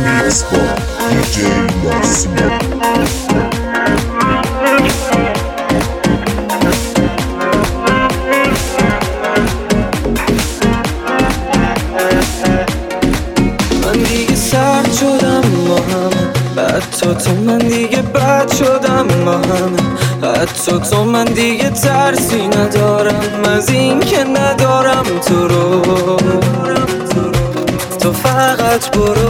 Mix با DJ نسیم. تو من دیگه بد شدم با همه، حتی تو من دیگه ترسی ندارم از این که ندارم تو رو. تو فقط برو،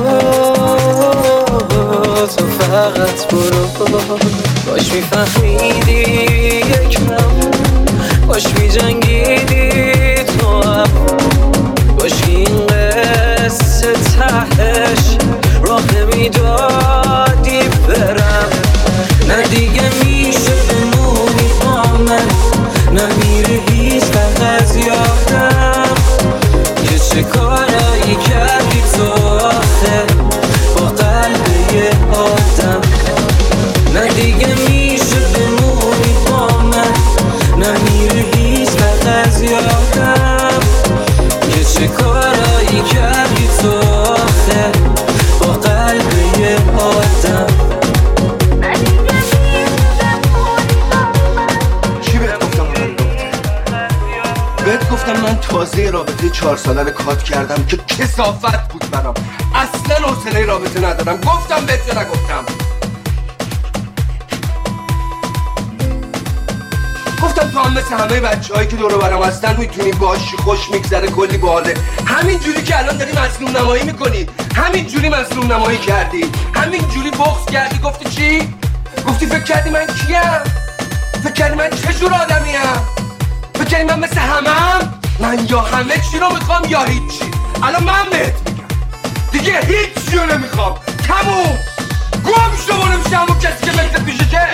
تو فقط برو. باش میفهمیدی یکم، باش میجنگیدی تو هم، باش این قصه تهش راه نمیدادی برم. نه دیگه میشه بمونی با من، نمیره هیچ وقت از یادم که چه کارایی کردی تو آخه با قلب یه آدم. نه دیگه میشه بمونی با من، نمیره هیچ وقت از یادم که چه کارایی کردی تو آخه با قلب یه آدم. چی بهت گفتم؟ بهت گفتم من تازه رابطه 4 ساله رو کات کردم که کثافت بود برام، اصلا حوصله رابطه ندارم. گفتم بهت یا نگفتم؟ گفتم تو هم مثل همه بچه‌هایی که دور و برم هستن میتونی باشی، خوش میگذره، کلی باحاله. همین جوری که الان داری مظلوم نمایی میکنی، همین جوری مظلوم نمایی کردی، همین جوری بغض کردی. گفتی چی؟ گفتی فکر کردی من کیم؟ فکر کردی من چه جور آدمیم؟ فکر کردی من مثل همم؟ من یا همه چی رو میخوام یا هیچی. الان من بهت میگم دیگه هیچی رو نمیخوام. تموم. گم شو برو میشه همون کسی که مثل پیشه که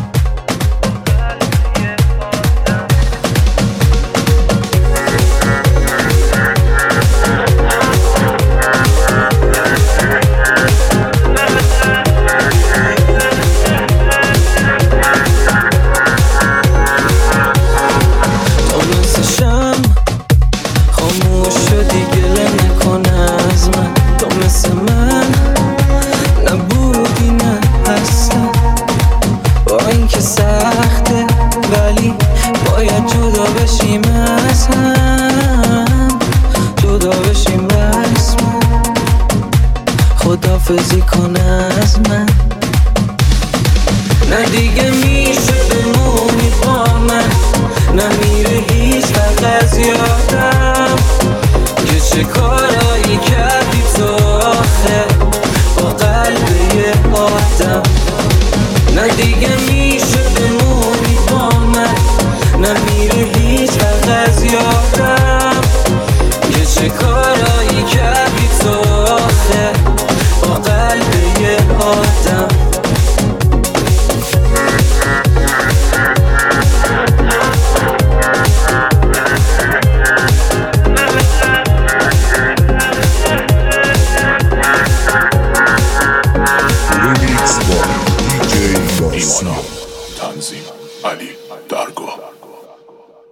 خدافزی کن از من. نه دیگه میشه بمونی با من، نمیره هیچ وقت از یادم که چه کار